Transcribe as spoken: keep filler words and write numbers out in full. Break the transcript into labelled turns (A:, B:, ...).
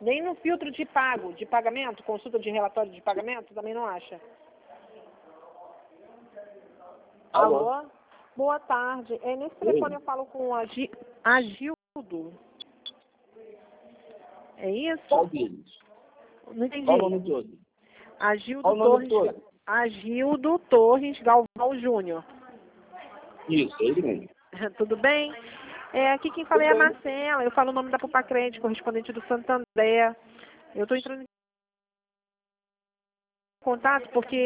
A: Nem no filtro de pago, de pagamento, consulta de relatório de pagamento, também não acha?
B: Alô?
A: Alô? Boa tarde. É, nesse
B: Oi.
A: telefone eu falo com a Gi- Agildo. É isso?
B: Qual deles?
A: Não entendi.
B: Qual o nome todo?
A: Agildo
B: Qual o nome
A: Torres.
B: todo?
A: Agildo Torres Galvão Júnior.
B: Isso, ele mesmo.
A: Tudo bem? É, aqui quem fala é a
B: Tudo bem.
A: Marcela. Eu falo o nome da Pupacrente, correspondente do Santander. Eu estou entrando em contato porque